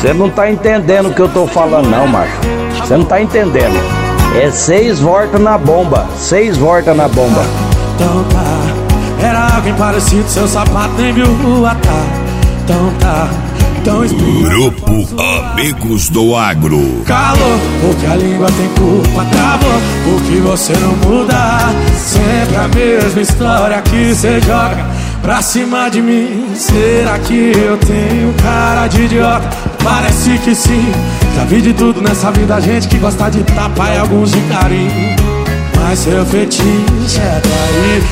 Você não tá entendendo o que eu tô falando não, macho. Você não tá entendendo. É 6 voltas na bomba. 6 voltas na bomba. Então tá, era alguém parecido, seu sapato nem viu rua, tá. Então tá, então explica. Grupo Amigos do Agro. Calor, porque a língua tem culpa, travou, porque você não muda. Sempre a mesma história que cê joga pra cima de mim. Será que eu tenho cara de idiota? Parece que sim. Já vi de tudo nessa vida, gente que gosta de tapa e alguns de carinho. Mas seu fetiche é trair.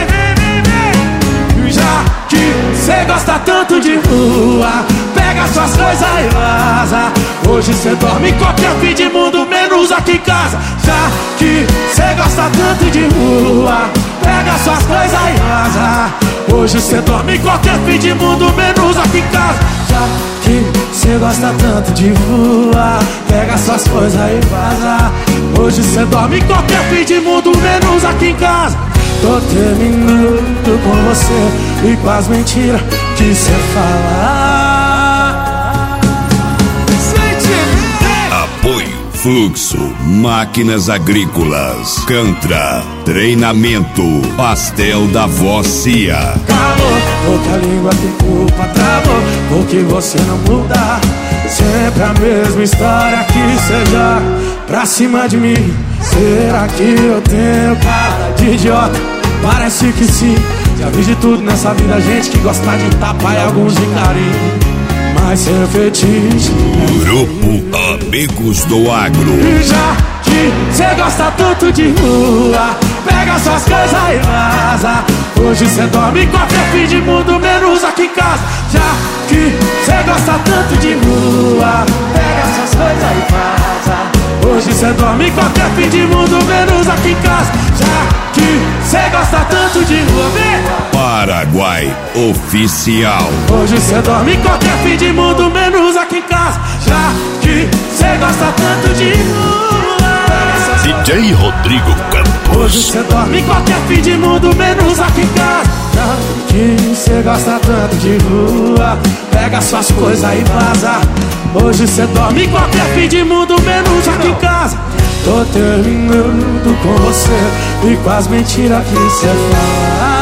Já que cê gosta tanto de rua, pega suas coisas e vaza. Hoje cê dorme em qualquer fim de mundo, menos aqui em casa. Já que cê gosta tanto de rua, pega suas coisas e vaza. Hoje cê dorme em qualquer fim de mundo, menos aqui em casa. Já que cê gosta tanto de rua, pega suas coisas e vaza. Hoje cê dorme em qualquer fim de mundo, menos aqui em casa. Tô terminando com você e com as mentiras que cê fala. Apoio Fluxo, Máquinas Agrícolas, Cantra, Treinamento, Pastel da Vó Cia. Calor, porque a língua tem culpa, travou, porque você não muda. Sempre a mesma história que cê joga pra cima de mim. Será que eu tenho cara de idiota? Parece que sim. Já vi de tudo nessa vida, gente que gosta de tapa e alguns de carinho. Mas seu fetiche Grupo Amigos do Agro. E já que cê gosta tanto de rua, pega suas coisas e vaza. Hoje cê dorme em qualquer fim de mundo, menos aqui em casa. Já que cê gosta tanto de rua, pega suas coisas e vaza. Hoje cê dorme em qualquer fim de mundo, menos aqui em casa. Já que cê gosta tanto de rua, vem! Paraguai Oficial. Hoje cê dorme em qualquer fim de mundo, menos aqui em casa. Já que cê gosta tanto de rua, DJ Rodrigo Campos. hoje cê dorme em qualquer fim de mundo, menos aqui em casa. Já que cê gosta tanto de rua, pega suas coisas e vaza. Hoje cê dorme em qualquer fim de mundo, menos aqui em casa. Tô terminando com você e com as mentiras que cê fala.